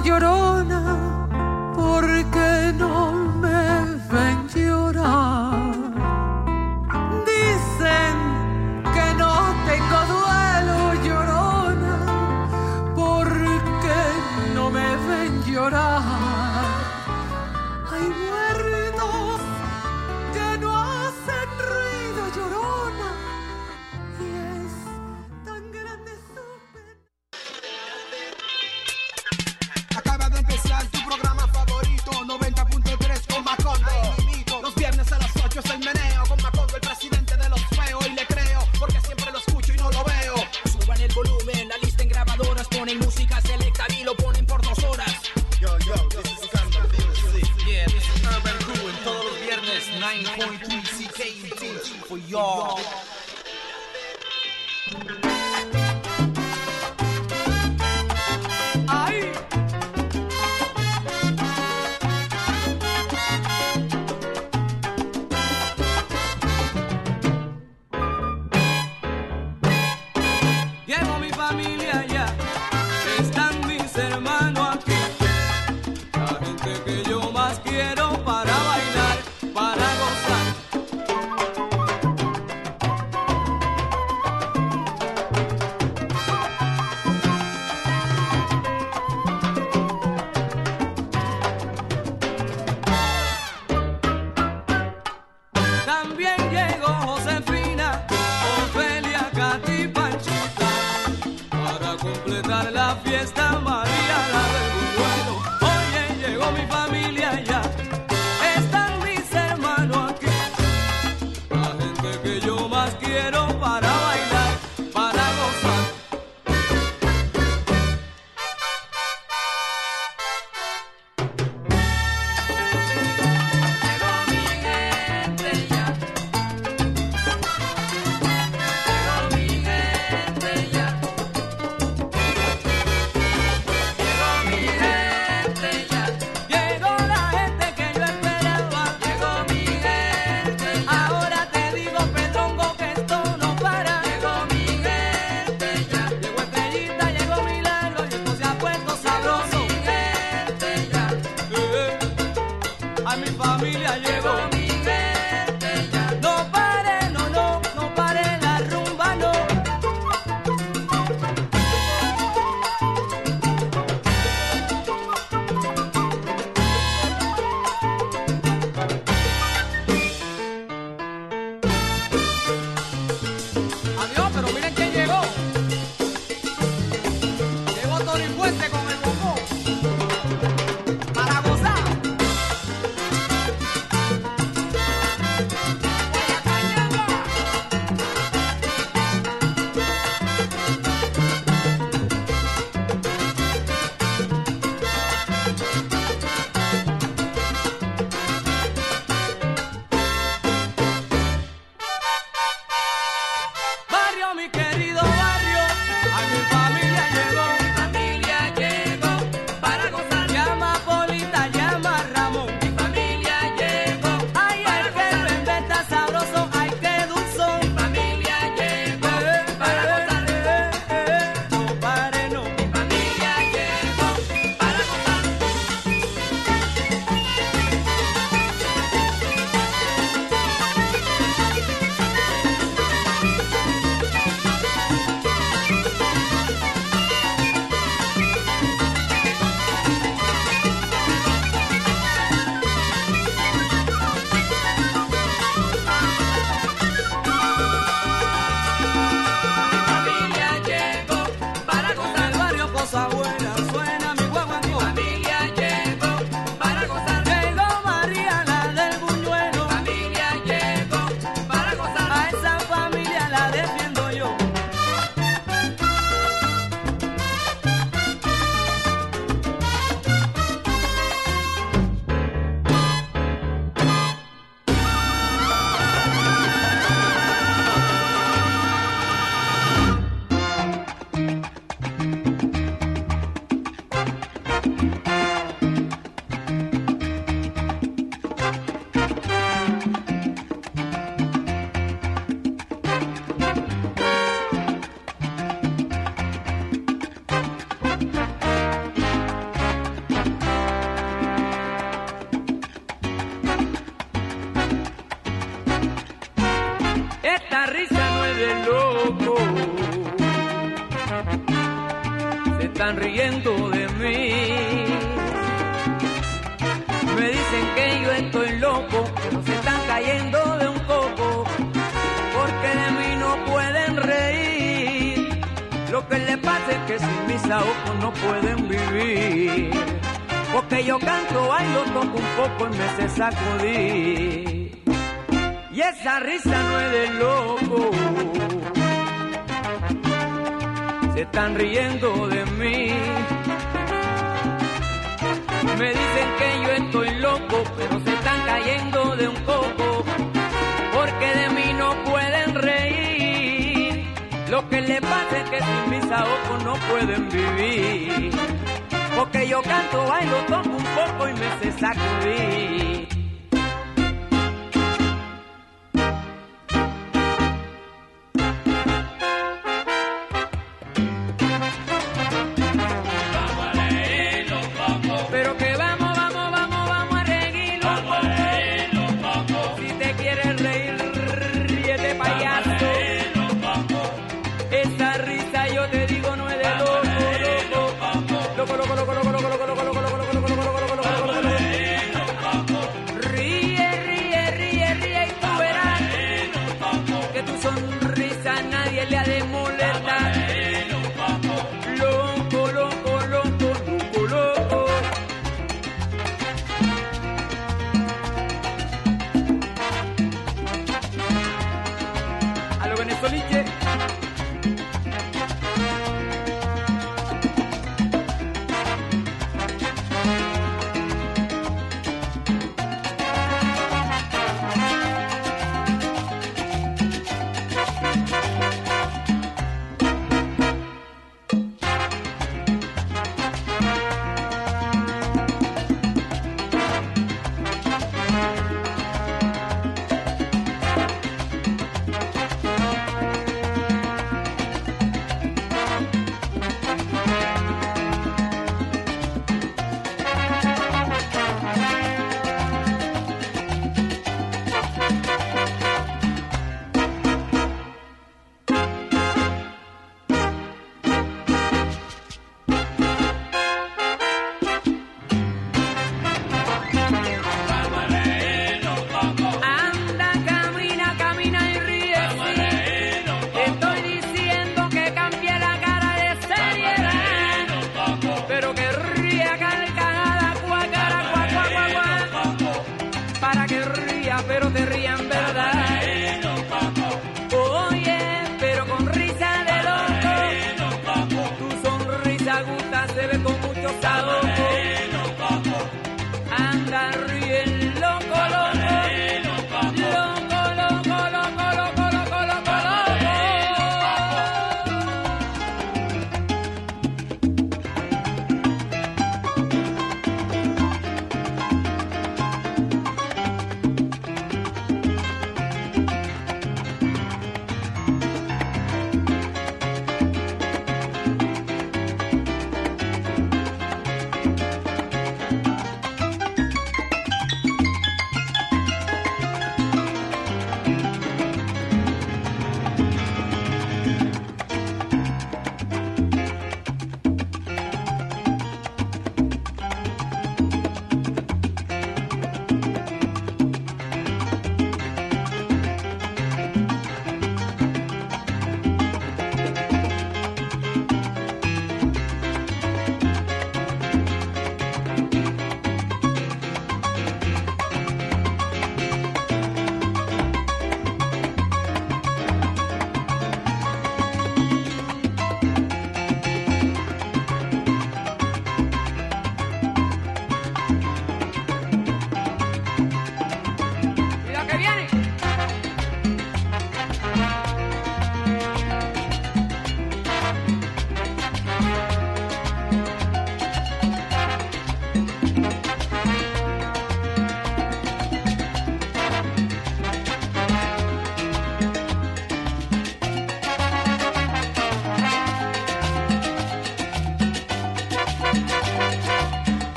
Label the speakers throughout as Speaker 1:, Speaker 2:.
Speaker 1: llorona, porque no me ven llorar. Dicen que no tengo duelo, llorona, porque no me ven llorar. Hay muertos que no hacen ruido, llorona, y es tan grande su pena.
Speaker 2: Acaba de empezar
Speaker 1: loco. Se están riendo de mí. Me dicen que yo estoy loco, pero se están cayendo de un coco, porque de mí no pueden reír. Lo que les pasa es que sin mis ojos no pueden vivir, porque yo canto, bailo, toco un poco y me sé sacudir. Y esa risa no es de loco. Se están riendo de mí. Me dicen que yo estoy loco, pero se están cayendo de un coco, porque de mí no pueden reír. Lo que les pasa es que sin mis ojos no pueden vivir, porque yo canto, bailo, toco un poco y me sé sacudir.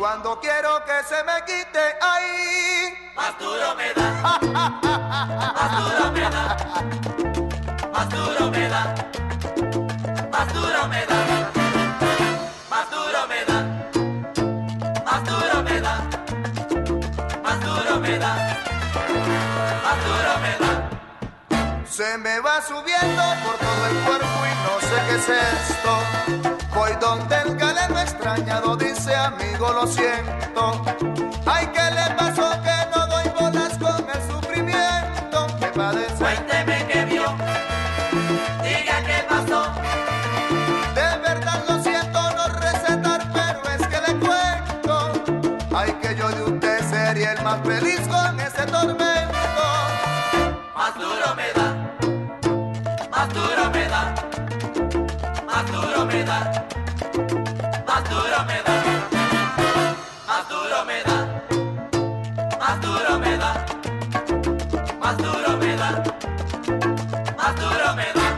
Speaker 2: cuando quiero que se me quite, ay,
Speaker 1: más duro me da, más duro me da, más duro me da, más duro me da, más duro me da, más duro me da, más duro me da, más duro me da.
Speaker 2: Se me va subiendo por todo el cuerpo y no sé qué es esto. Voy donde el galeno extrañado dice, amigo, lo siento. Ay, ¿qué le pasó que no doy bolas con el sufrimiento que padece?
Speaker 1: Cuénteme qué vio, diga qué pasó.
Speaker 2: De verdad lo siento no recetar, pero es que le cuento. Ay, que yo de usted sería el más feliz con ese tormento.
Speaker 1: Más duro me da, más duro me da, más duro me da, más duro me da, más duro me da, más duro me da, más duro me da, más duro me da.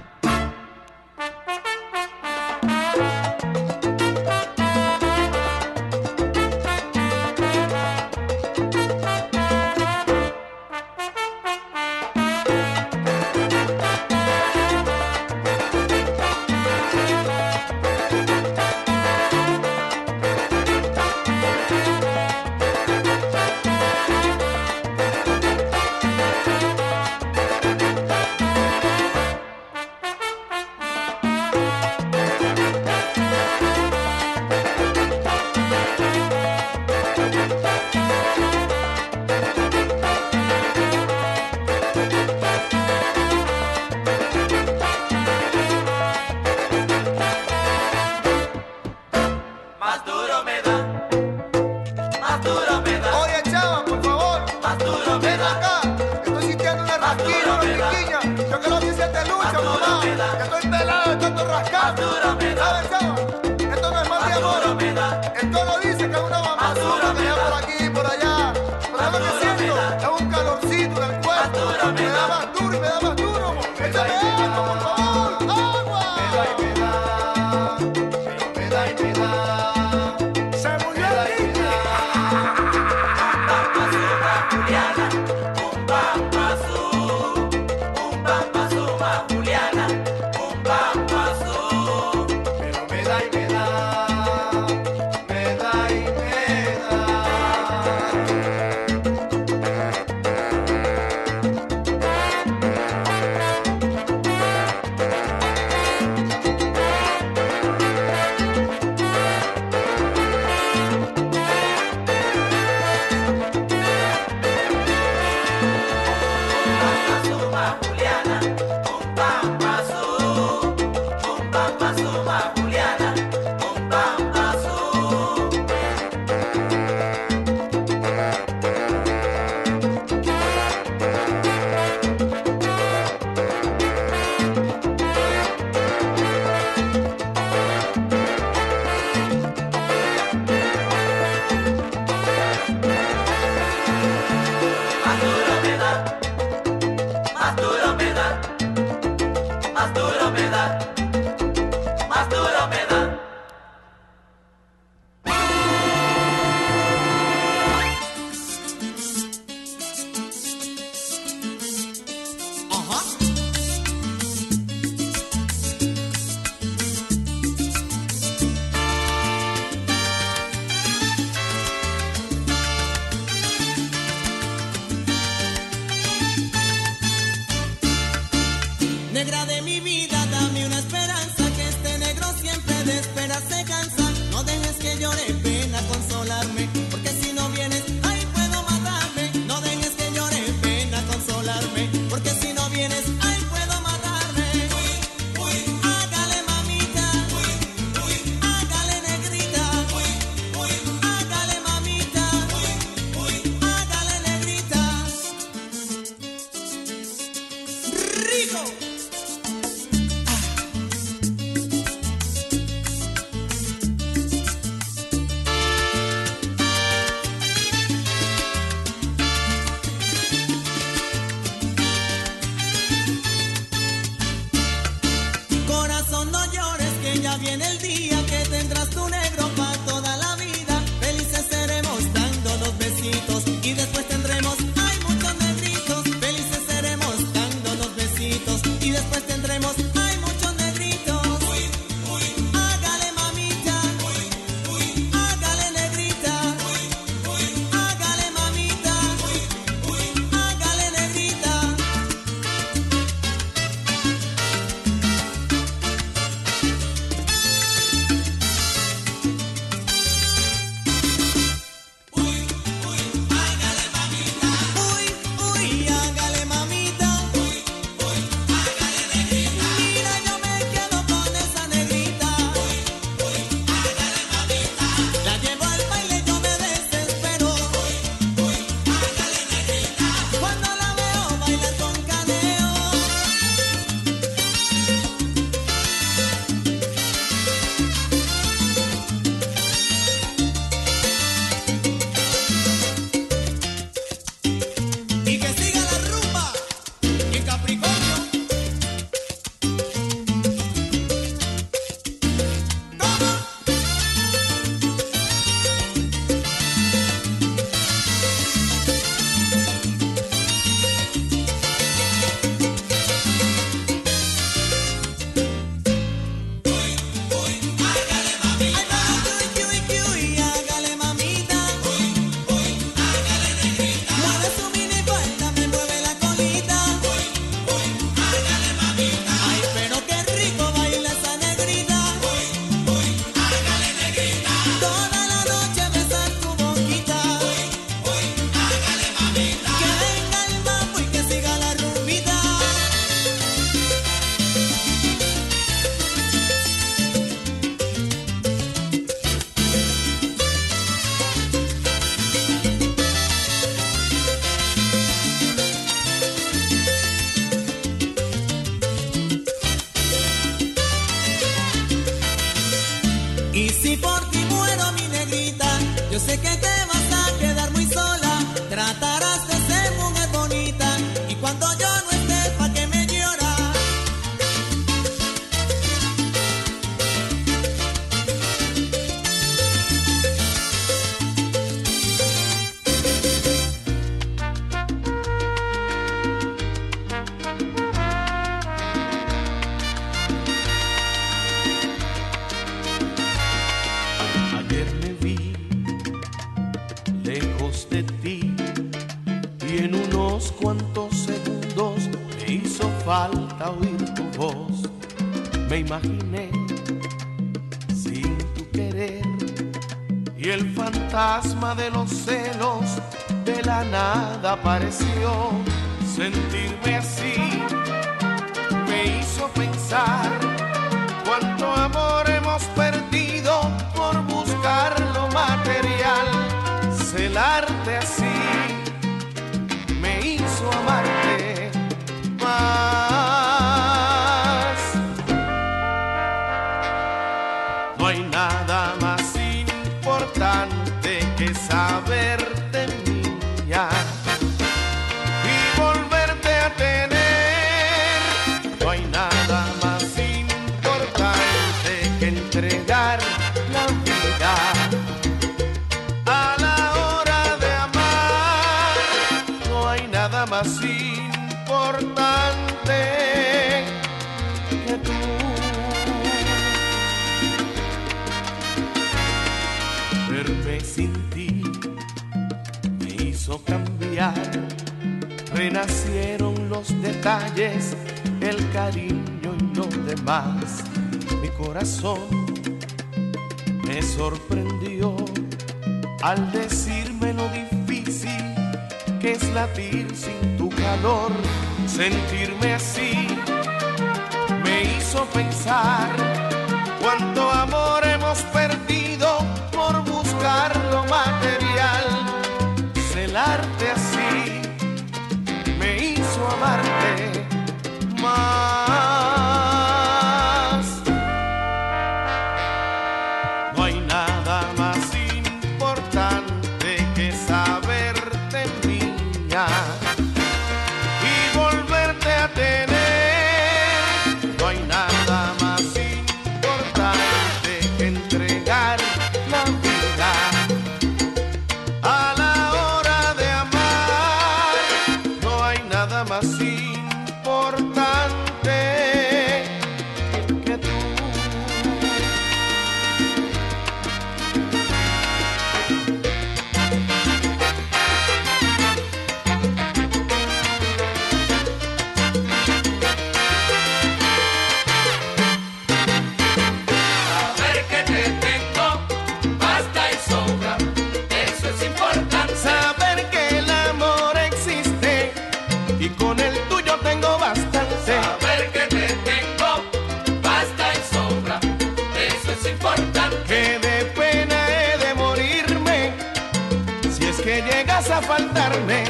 Speaker 1: Más duro me da, más duro me da.
Speaker 2: Oye, chava, por favor,
Speaker 1: Más duro me
Speaker 2: ven
Speaker 1: da,
Speaker 2: acá. Estoy sintiendo una
Speaker 1: Más
Speaker 2: rasquilla,
Speaker 1: duro
Speaker 2: una
Speaker 1: me da.
Speaker 2: piquiña. Yo que lo dice te lucha,
Speaker 1: Más duro
Speaker 2: mamá.
Speaker 1: me da.
Speaker 2: Que estoy pelado de tanto rascar.
Speaker 1: Más duro me da.
Speaker 2: ¿Sabes, chava? Esto no es mal de
Speaker 1: más duro
Speaker 2: amor.
Speaker 1: me da,
Speaker 2: Esto lo dice que es una
Speaker 1: Más
Speaker 2: mamazura
Speaker 1: duro
Speaker 2: que
Speaker 1: me
Speaker 2: ya
Speaker 1: da.
Speaker 2: por aquí y por allá. Pero
Speaker 1: Más
Speaker 2: lo que
Speaker 1: duro
Speaker 2: siento
Speaker 1: me da.
Speaker 2: es un calorcito del cuerpo.
Speaker 1: duro me
Speaker 2: Me da
Speaker 1: da.
Speaker 2: más duro y me da más duro. Échame agua, por favor. ¡Agua! Se murió el niño.
Speaker 1: Juliana, un bambazú, ma Juliana, un bambazú.
Speaker 3: sé que te vas a quedar muy sola, tratarás de ser mujer bonita y cuando yo no esté, ¿pa' qué me lloras?
Speaker 4: Ayer me vi lejos de ti y en unos cuantos segundos me hizo falta oír tu voz. Me imaginé sin tu querer y el fantasma de los celos de la nada apareció. Sentirme así me hizo pensar cuánto amor hemos perdido por buscar lo material. Celarte así me hizo amarte más. No hay nada más importante que saberte mía y volverte a tener. No hay nada más importante que entregar la vida a la hora de amar. No hay nada más importante que tú. Verme sin ti me hizo cambiar. Renacieron los detalles, el cariño y lo demás. Mi corazón me sorprendió al decirme lo difícil que es latir sin tu calor. Sentirme así me hizo pensar cuánto amor hemos perdido por buscar lo material. Celarte así me hizo amarte más. No hay nada más importante que saberte mía y volverte a tener. No hay nada más importante que entregar la vida a la hora de amar. No hay nada más importante que tú.
Speaker 1: Saber que te tengo basta y sobra, eso es importante.
Speaker 4: Saber que el amor existe y con el tuyo tengo bastante.
Speaker 1: Saber que te tengo basta y sobra, eso es importante.
Speaker 4: Que de pena he de morirme si es que llegas a faltarme.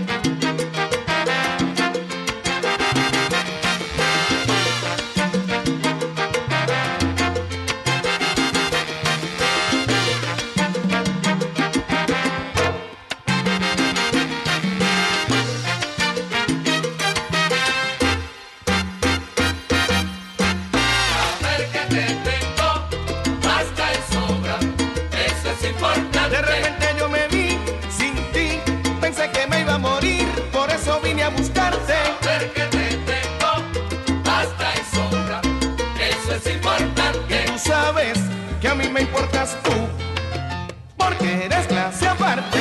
Speaker 1: Saber que te tengo basta y sobra, eso es importante.
Speaker 4: De repente yo me vi sin ti, pensé que me iba a morir, por eso vine a buscarte.
Speaker 1: Saber que te tengo basta y sobra, eso es importante.
Speaker 4: Tú sabes que a mí me importas tú, porque eres clase aparte.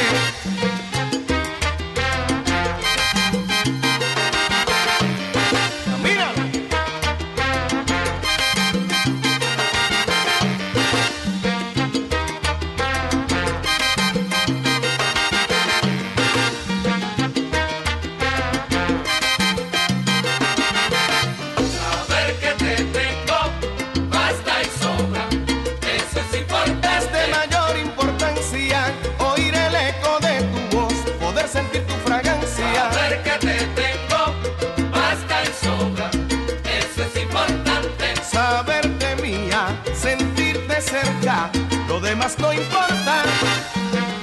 Speaker 4: Camina.
Speaker 1: Saber que te tengo basta y sobra, eso es importante.
Speaker 4: Es de mayor importancia oír el eco de tu voz, poder sentir tu fragancia.
Speaker 1: Saber que te tengo basta y sobra, eso es importante.
Speaker 4: Saberte mía, sentirte cerca, lo demás no importa.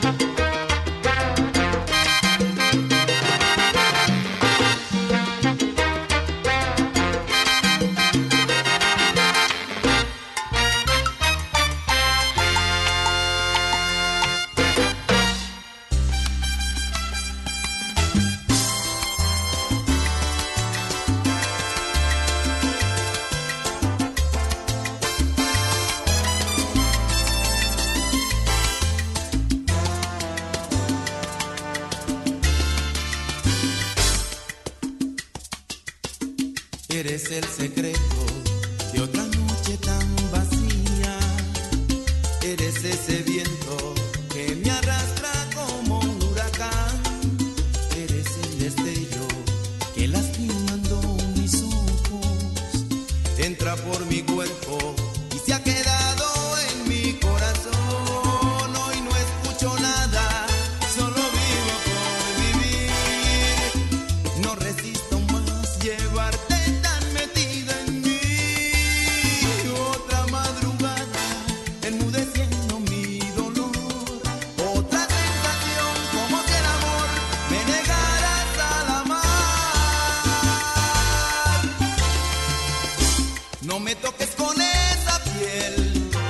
Speaker 3: Eres el secreto de otra noche tan vacía. Eres ese viento que me arrastra como un huracán. Eres el destello que lastimando mis ojos entra por mi cuerpo y se ha quedado en mi corazón. Hoy no escucho nada, solo vivo por vivir. No resisto más llevarte tan metida en mí. Otra madrugada enmudeciendo mi dolor. Otra sensación como si el amor me negaras al amar. No me toques con esa piel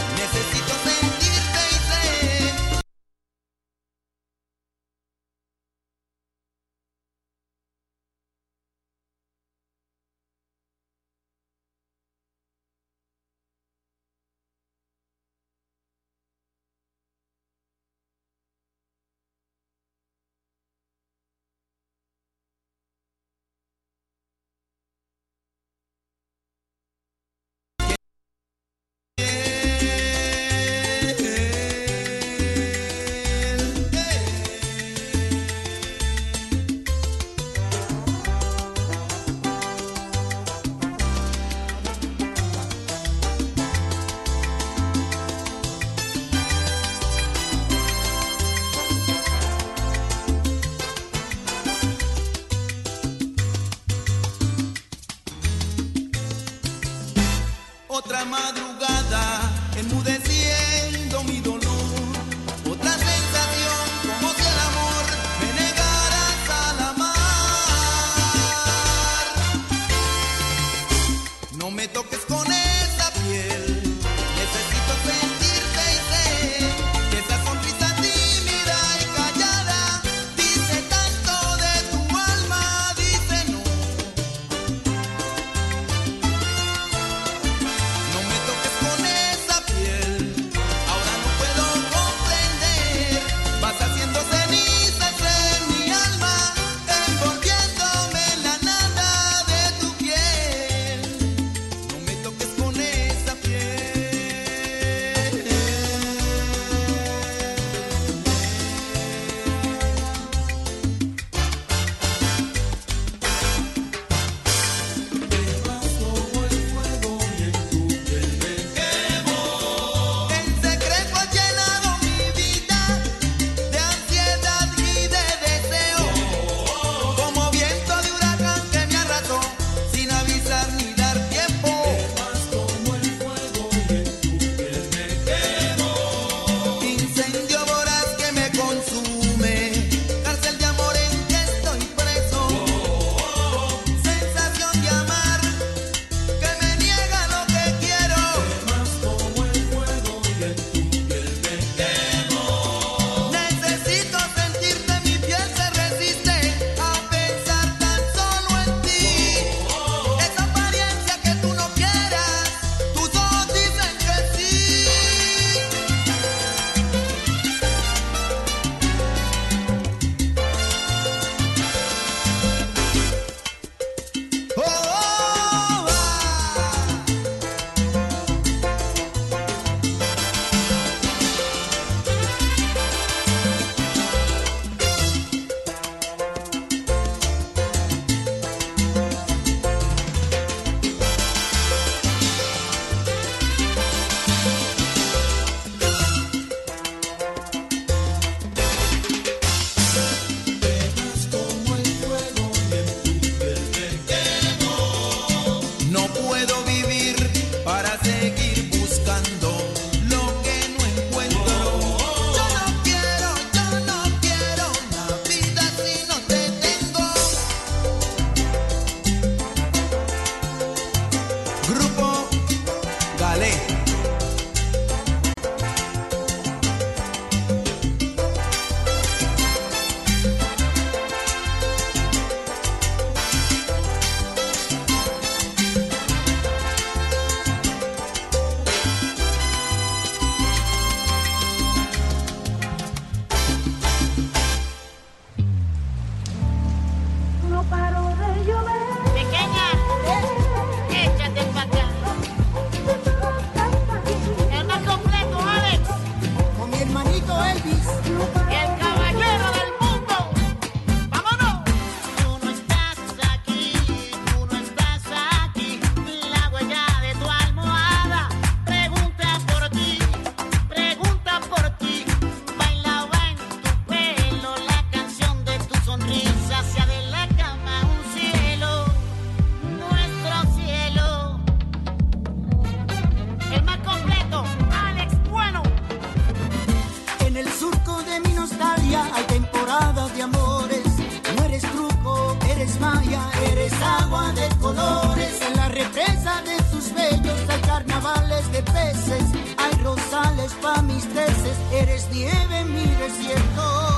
Speaker 5: es agua de colores. En la represa de tus bellos hay carnavales de peces. Hay rosales pa' mis teces. Eres nieve en mi desierto.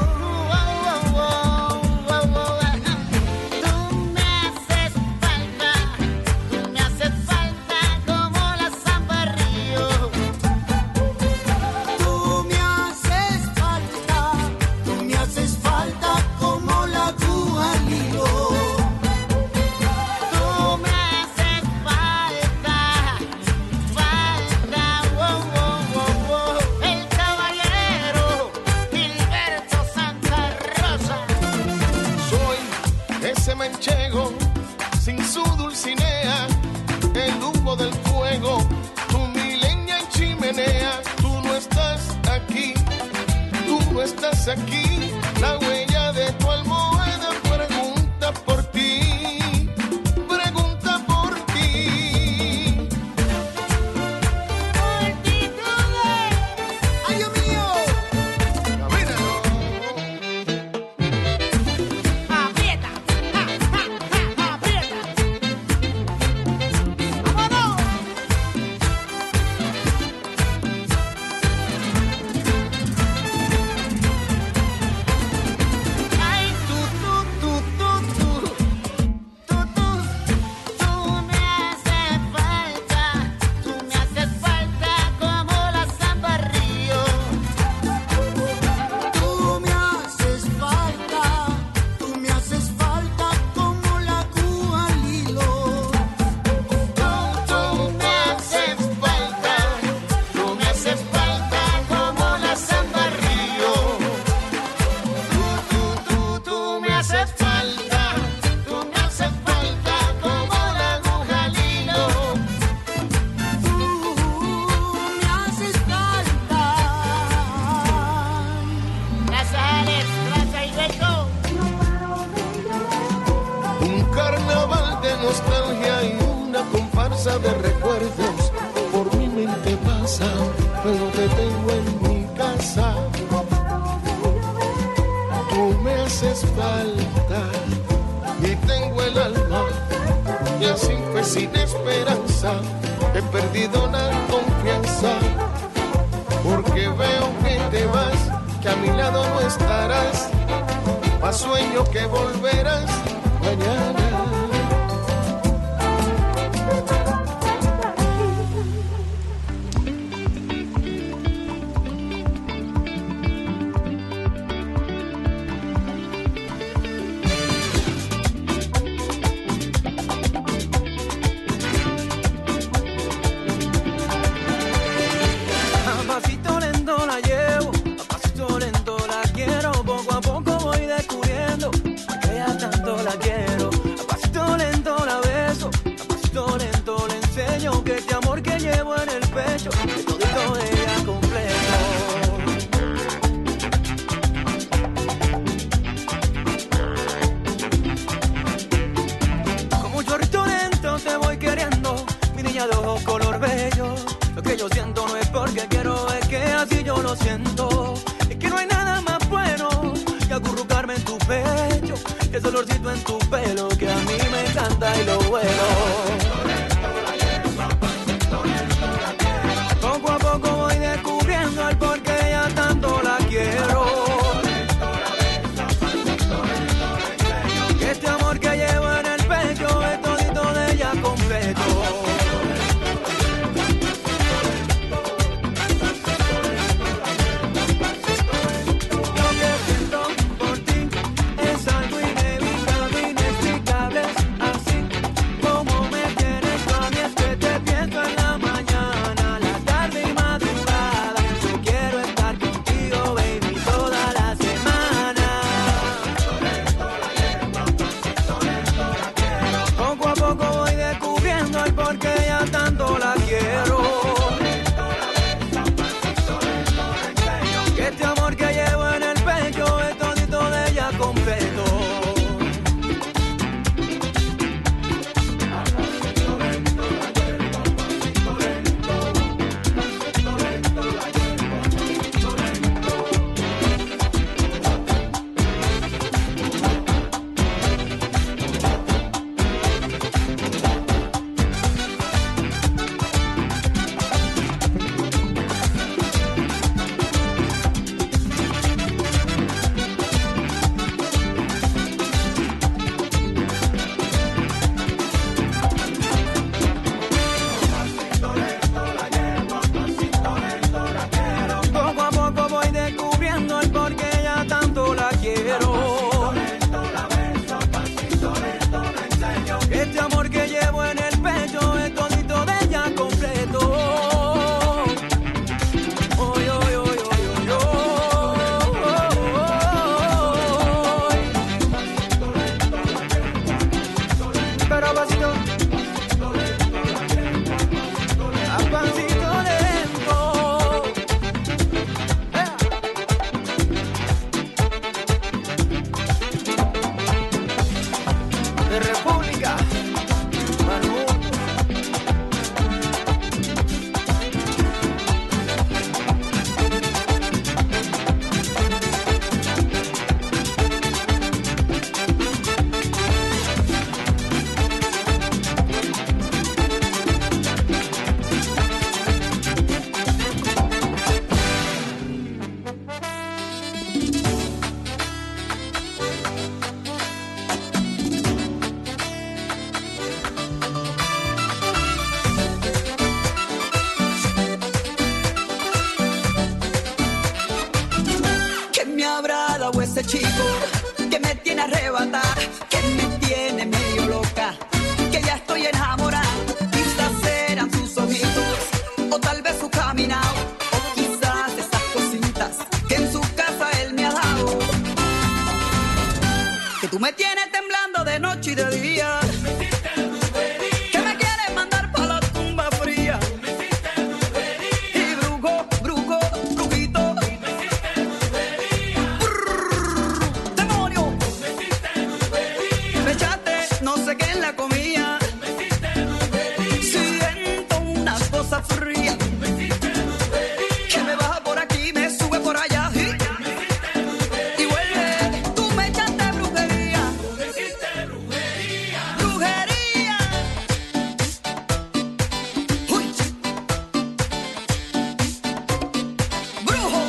Speaker 4: Manchego, sin su dulcinea, el humo del fuego, tu mileña en chimenea. Tú no estás aquí, tú no estás aquí. La huella de tu almohada pregunta por ti, pregunta por ti.
Speaker 5: Multitudes, ay Dios mío.
Speaker 4: De recuerdos por mi mente pasa, pero te tengo en mi casa. Tú me haces falta y tengo el alma ya sin fe, sin esperanza. He perdido la confianza porque veo que te vas, que a mi lado no estarás. Más sueño que volverás mañana.
Speaker 1: Como
Speaker 6: ese chico que me tiene arrebatada, que me tiene medio loca, que ya estoy enamorada. Quizás eran sus ojitos, o tal vez su caminado, o quizás esas cositas que en su casa él me ha dado. Que tú me tienes temblando de noche y de día, que me quieres mandar pa' la tumba fría. Y brujo, brujo, brujito, demonio, me echaste no sé qué en la comida. Siento unas cosas frías que me baja por aquí, me sube por allá y vuelve. Tú me echaste brujería, brujería. Uy, brujo.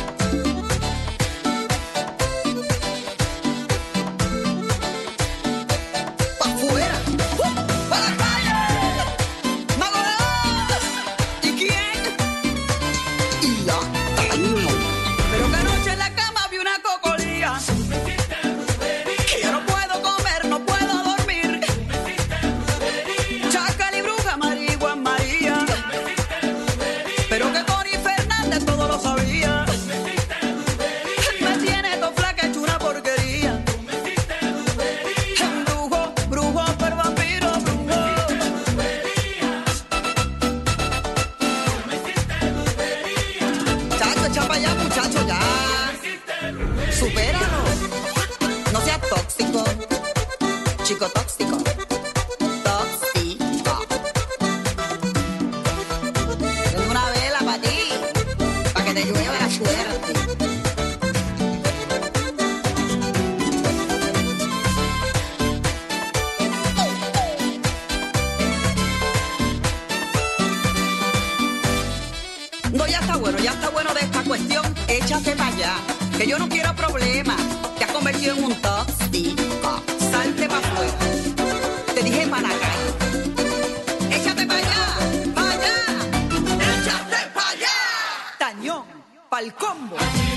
Speaker 6: Pa' afuera, pa' la calle, mago de Oz. ¿Y quién? Y la caña. Pero que anoche en la cama vi una cocolía, que yo no puedo comer, no puedo dormir. Chacal y bruja, Marigua, María. Pero que Tony Fernández todo lo sabía. Me tiene todo flaca hecho una porquería. Brujo, brujo, pero vampiro, brujo. Chacho, echa pa' allá, muchacho, ya. Supéralo. No seas tóxico. Chico tóxico. Tóxico. Tengo una vela para ti, para que te llueva la suerte. No, ya está bueno de esta cuestión. Échate para allá, que yo no quiero problemas. Te has convertido en un tóxico. Salte para afuera. Te dije para la calle. Échate para allá, para allá. Échate para allá. Tañón, pa'l combo.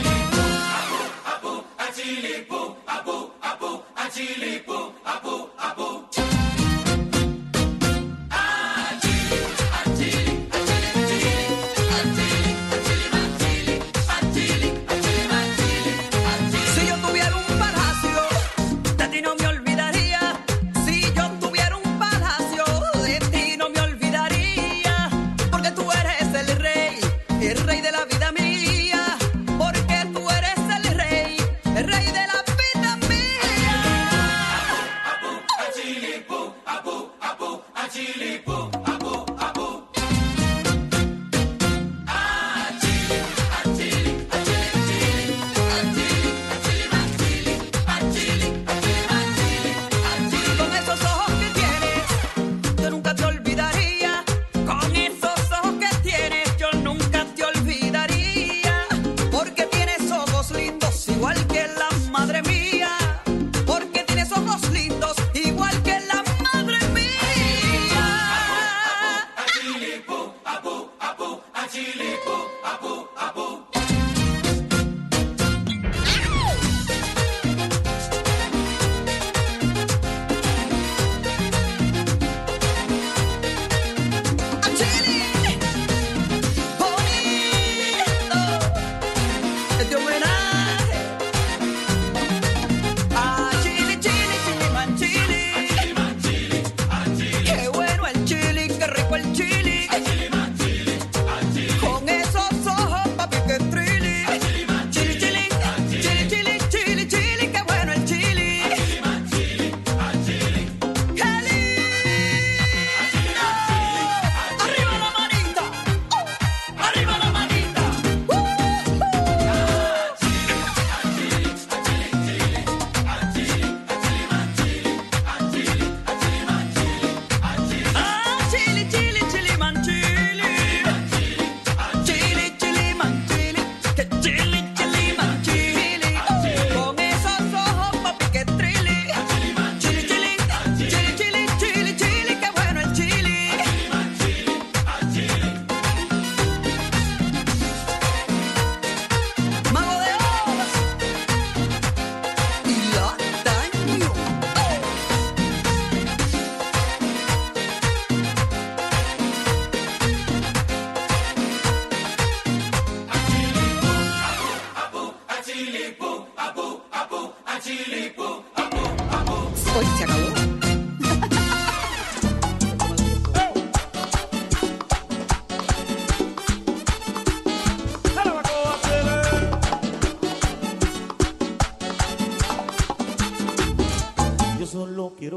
Speaker 6: Si yo tuviera un palacio, de ti no me olvidaría. Si yo tuviera un palacio, de ti no me olvidaría. Porque tú eres el rey de la vida mía. Porque tú eres el rey de la vida mía.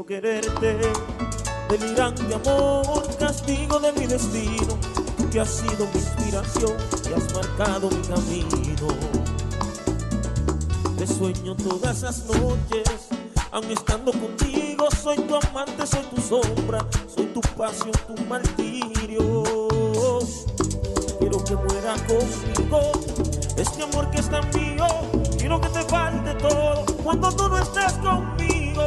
Speaker 7: quererte, delirante amor, castigo de mi destino, que has sido mi inspiración y has marcado mi camino. Te sueño todas las noches, aun estando contigo, soy tu amante, soy tu sombra, soy tu pasión, tu martirio. Quiero que muera conmigo este amor que es tan mío, quiero que te falte todo cuando tú no estés conmigo.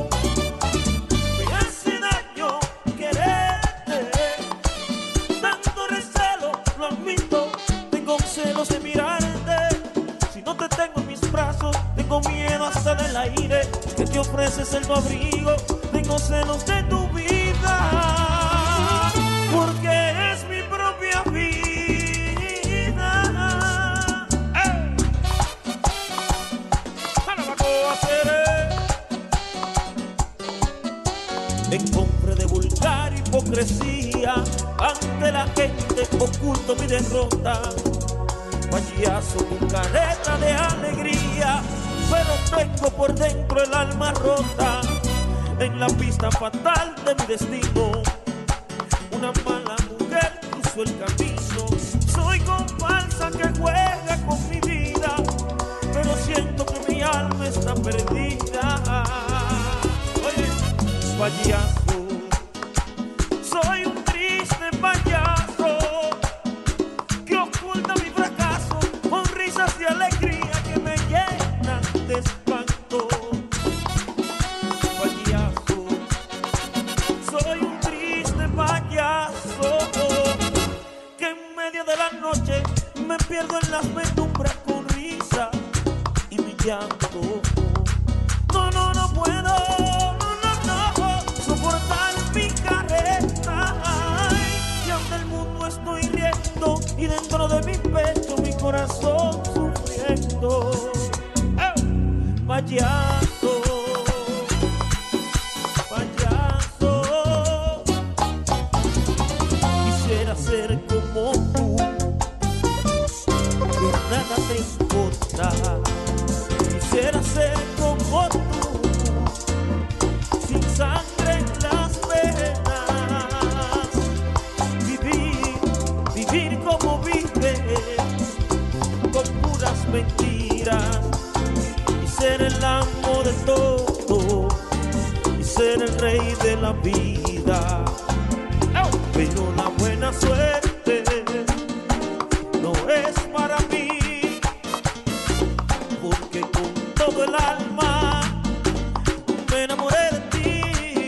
Speaker 7: Me hace daño quererte, tanto recelo, lo admito, tengo celos de mirarte. Si no te tengo en mis brazos, tengo miedo hasta del aire que te ofreces en tu abrigo. Tengo celos de tu vida, porque es mi propia vida. En compra de vulgar hipocresía, ante la gente oculto mi derrota. Payaso con careta de alegría, pero tengo por dentro el alma rota. En la pista fatal de mi destino, una mala mujer cruzó el camino. Soy comparsa que juega con mi vida, pero siento que mi alma está perdida. Oye, payaso, soy un triste payaso que oculta mi fracaso con risas de alegría que me llenan de espanto. Payaso, soy un triste payaso que en medio de la noche me pierdo en las penumbras con risa y mi llanto. No puedo soportar mi careta, y ante el mundo estoy riendo y dentro de mi pecho mi corazón sufriendo. Payaso, payaso, quisiera ser como tú, que nada te importa. Quisiera ser como tú, sin sangre en las venas, vivir como vives, con puras mentiras, y ser el amo de todo, y ser el rey de la vida. Pero la buena suerte no es para mí, porque con todo el alma me enamoré de ti.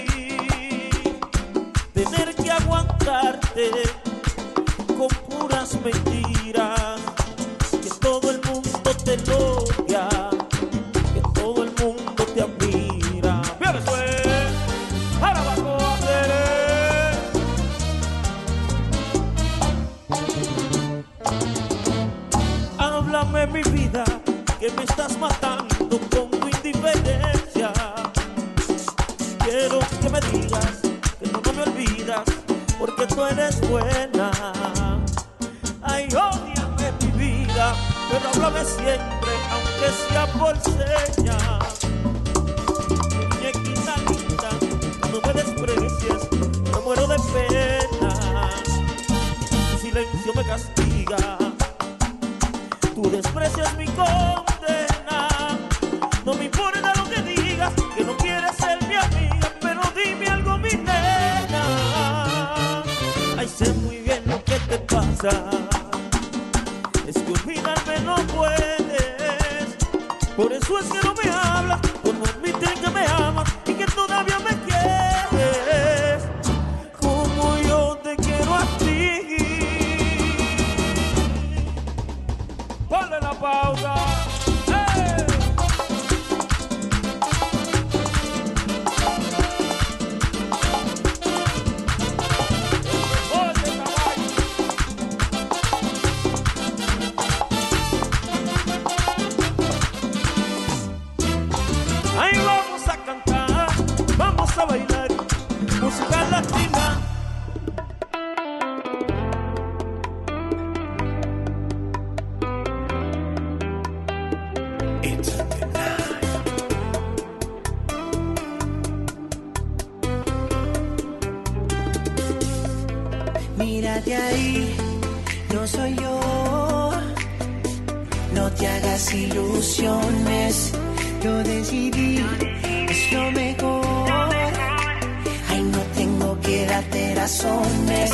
Speaker 7: Tener que aguantarte con puras mentiras, que todo el mundo te odia, que todo el mundo te admira. Bien, eso es, ahora abajo a hacer. Háblame mi vida, que me estás matando con tu indiferencia. Quiero que me digas que no me olvidas, porque tú eres buena. Ay, ódiame mi vida, pero háblame siempre, aunque sea por señas. Muñequita linda, no me desprecies, me muero de pena. Tu silencio me castiga, tú desprecias mi condena. No me importa lo que digas, que no quieres ser mi amiga, pero dime algo, mi nena. Ay, sé muy bien lo que te pasa, es que olvidarme no puedes. Por eso es que no me hablas, por no admitir que me amas y que todavía me quieres, como yo te quiero a ti. Ponle la pausa. Ahí vamos a cantar, vamos a bailar, música latina. It's the night.
Speaker 8: Mírate ahí, no soy yo. No te hagas ilusiones, yo decidí, es lo mejor. Ay, no tengo que darte razones.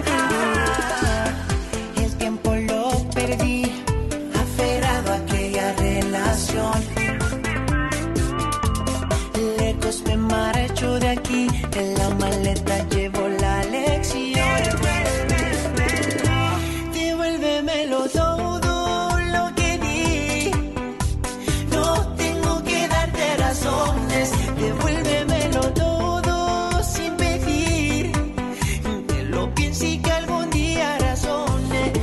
Speaker 8: El tiempo lo perdí, aferrado a aquella relación. Lejos me marcho de aquí, en la maleta llevo la lección. Devuélvemelo todo lo que di. No tengo que darte razones. Devuélvemelo todo sin pedir. Que lo piense y que algún día razone.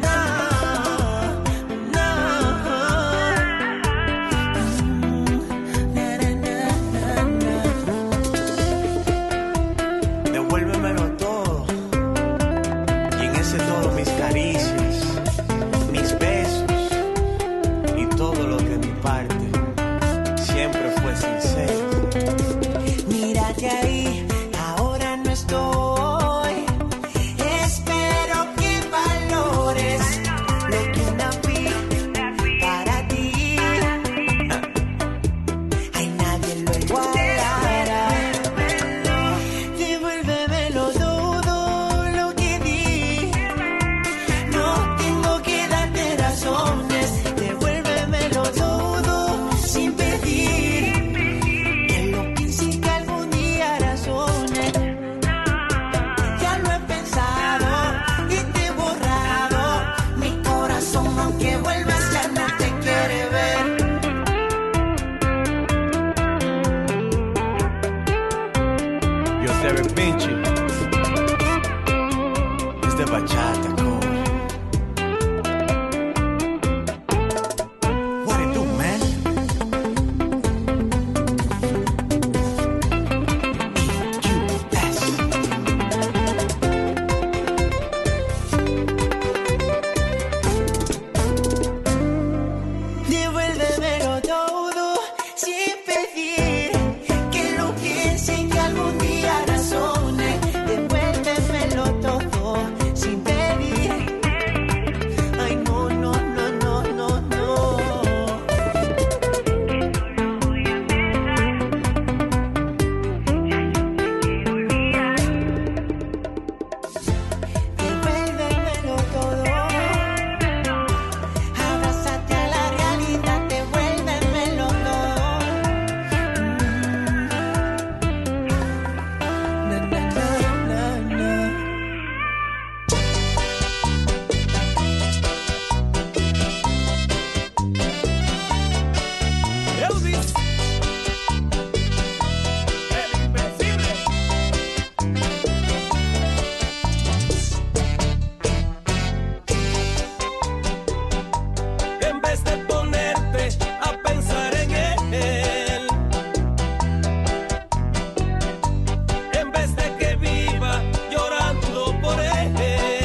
Speaker 9: Devuélvemelo todo. Y en ese todo mis caricias, mis besos y todo lo que de mi parte siempre fue sincero.
Speaker 8: Mírate ahí, ahora no estoy. Espero que valores lo que una fui para ti. Ay, nadie lo igualará. Devuélvemelo todo lo que di. No tengo que darte razones. Devuélvemelo todo sin pedir. Que lo piense y que algún día razone. Ya lo he pensado y te he borrado. Mi corazón, aunque vuelvas, ya no te quiere ver.
Speaker 9: Yo te arrepiento. Es de bachata, cobre. What it do, man? EQS.
Speaker 8: Devuélvemelo todo sin pedir. Que lo piense y que algún día razone. Devuélvemelo todo sin pedir. Ay, no, no, no, no, no, no. Devuélvemelo todo. Abrázate a la realidad, devuélvemelo todo. Na, na, na, na, na.
Speaker 7: Elvis, el invencible. En vez de ponerte a pensar en él, en vez de que viva llorando por él,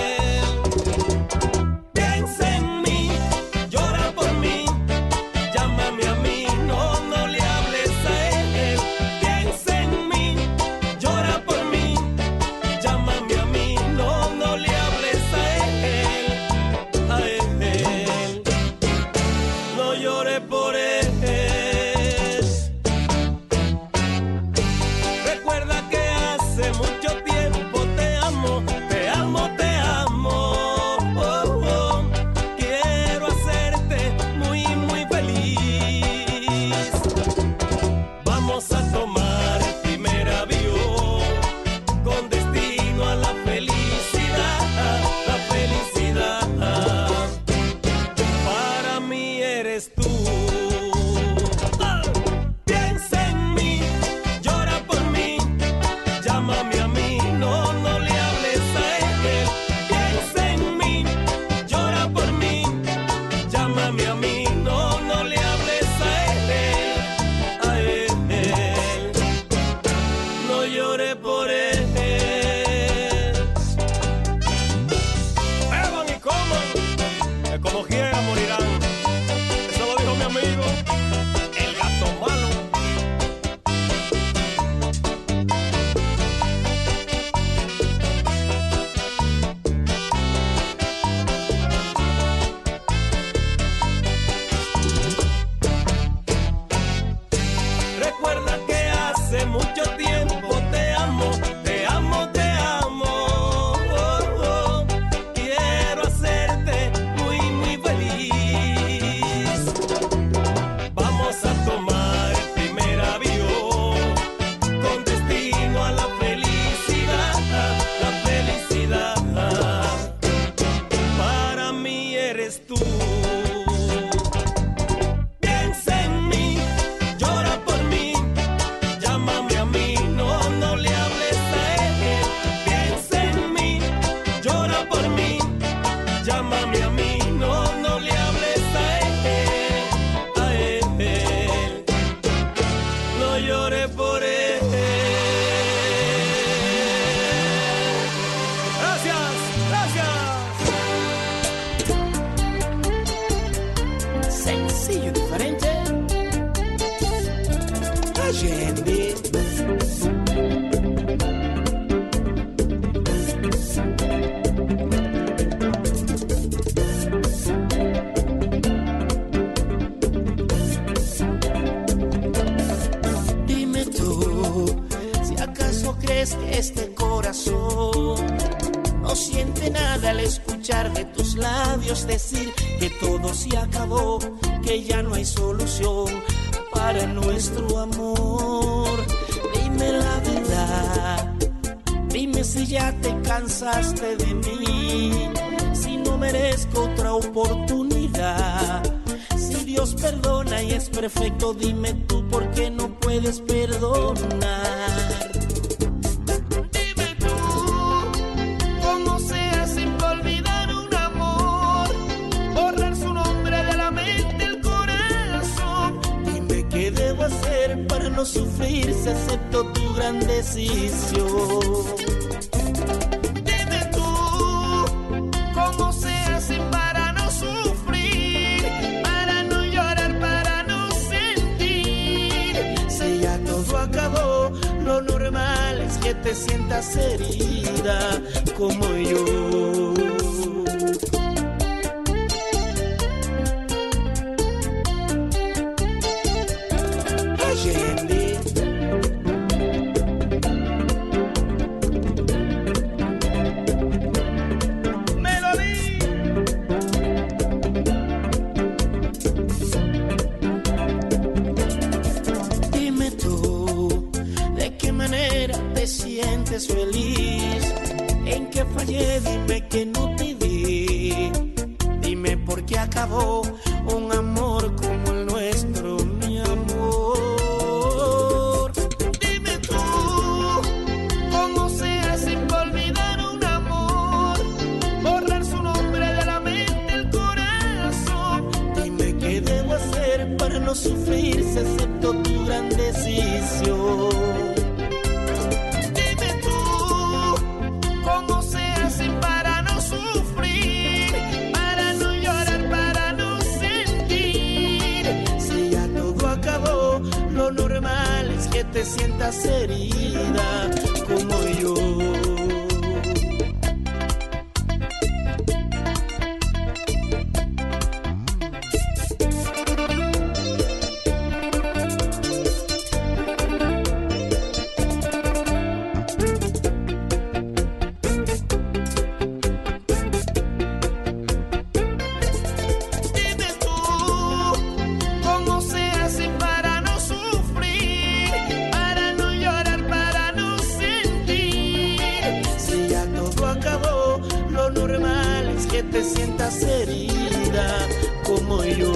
Speaker 7: piensa en mí, llora por mí, llámame a mí, no, no le hables a él. Piensa en mí, llora por mí, llámame a mí, no, no le hables a él, a él. No llores por él. Recuerda que hace mucho tiempo te amo, te amo, te amo. Oh, oh. Quiero hacerte muy, muy feliz. Vamos a tomar el primer avión con destino a la felicidad, la felicidad. Para mí eres tú. Ah. Piensa en mí, llora por mí, llámame a mí, no, no le hables a él. Piensa en mí, llora por mí, llámame a mí, no, no le hables a él, a él. No llores por él. Beban y coman, que como quieran morirán. Eso lo dijo mi amigo.
Speaker 8: sencillo y diferente. Allende. Dime tú, si acaso crees que este corazón no siente nada al escuchar de tus labios decir que todo se acabó, que ya no hay solución para nuestro amor. Dime la verdad, dime si ya te cansaste de mí, si no merezco otra oportunidad. Si Dios perdona y es perfecto, dime tú por qué no puedes perdonar. Para no sufrir si acepto tu gran decisión. Dime tú, ¿cómo se hace para no sufrir? Para no llorar, para no sentir. Si ya todo acabó, lo normal es que te sientas herida como yo. Dime tú, ¿de qué manera te sientes feliz? ¿En qué fallé? Dime que no te di. Dime por qué acabó un amor como el nuestro, mi amor. Dime tú, ¿cómo se hace para olvidar un amor? Borrar su nombre de la mente, el corazón. Dime qué debo hacer para no sufrir si acepto tu gran decisión. Dime tú, ¿cómo se hace para no sufrir? Para no llorar, para no sentir. Si ya todo acabó, lo normal es que te sientas herida como yo. Dime tú, ¿cómo se hace para no sufrir? Para no llorar, para no sentir. Si ya todo acabó, lo normal es que te sientas herida como yo.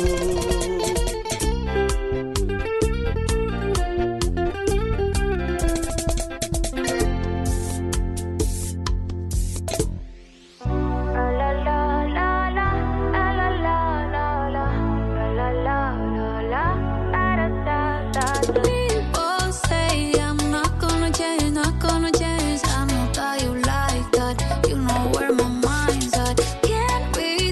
Speaker 10: People say I'm not gonna change, not gonna change. I know that you like that. You know where my mind's at. Can't be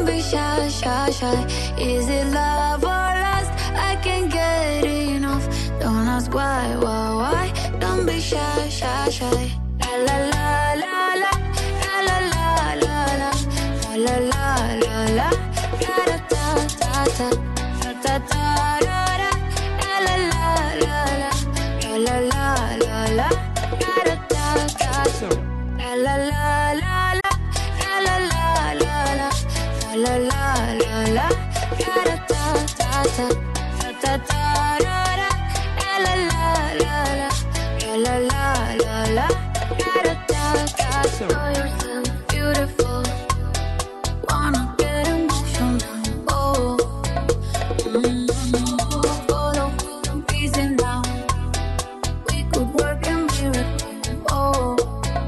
Speaker 10: Don't be shy, shy, shy. Is it love or lust? I can't get enough. Don't ask why, why? Don't be shy, shy, shy. La la la la la, la la la la la, la la la la, ta ta ta ta, ta ta ta ta, la la la la, la la la la, ta ta ta ta, la la la la la, la la la la, la la la la, ta ta ta ta, ta ta ta ta, la la la la, la la la la. Oh, you're so beautiful. Wanna get emotional. Oh, follow me, easy now. We could work a miracle. Oh,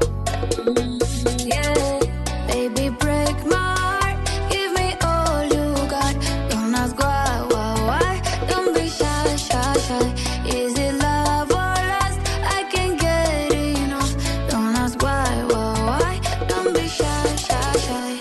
Speaker 10: yeah. Baby, break my heart. Give me all you got. Don't ask why. Don't be shy, shy, shy. Is it love or lust? I can't get enough. Don't ask why. Don't be shy, shy, shy.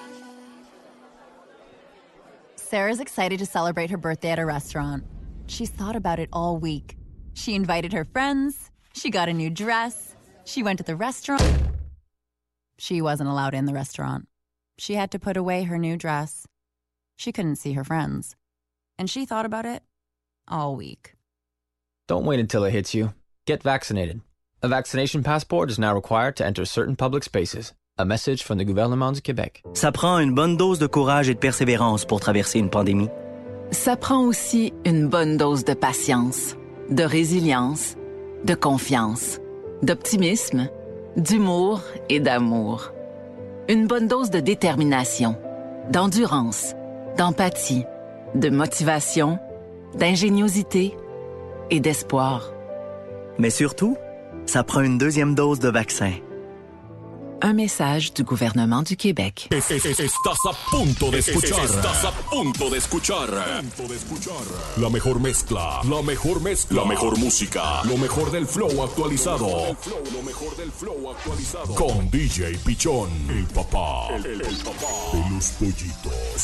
Speaker 11: Sarah's excited to celebrate her birthday at a restaurant. She's thought about it all week. She invited her friends. She got a new dress. She went to the restaurant. She wasn't allowed in the restaurant. She had to put away her new dress. She couldn't see her friends. And she thought about it all week.
Speaker 12: Don't wait until it hits you. Get vaccinated. A vaccination passport is now required to enter certain public spaces. A message from the gouvernement du Québec.
Speaker 13: Ça prend une bonne dose de courage et de persévérance pour traverser une pandémie.
Speaker 14: Ça prend aussi une bonne dose de patience, de résilience, de confiance, d'optimisme, d'humour et d'amour. Une bonne dose de détermination, d'endurance, d'empathie, de motivation, d'ingéniosité et d'espoir.
Speaker 13: Mais surtout, ça prend une deuxième dose de vaccin.
Speaker 14: Un message du gouvernement du Québec.
Speaker 15: Estás a punto de escuchar. Estás a punto de escuchar. La mejor mezcla. La mejor mezcla. La mejor música. Lo mejor del flow actualizado. Lo mejor del flow actualizado. Con DJ Pichón. El papá. El papá de los pollitos.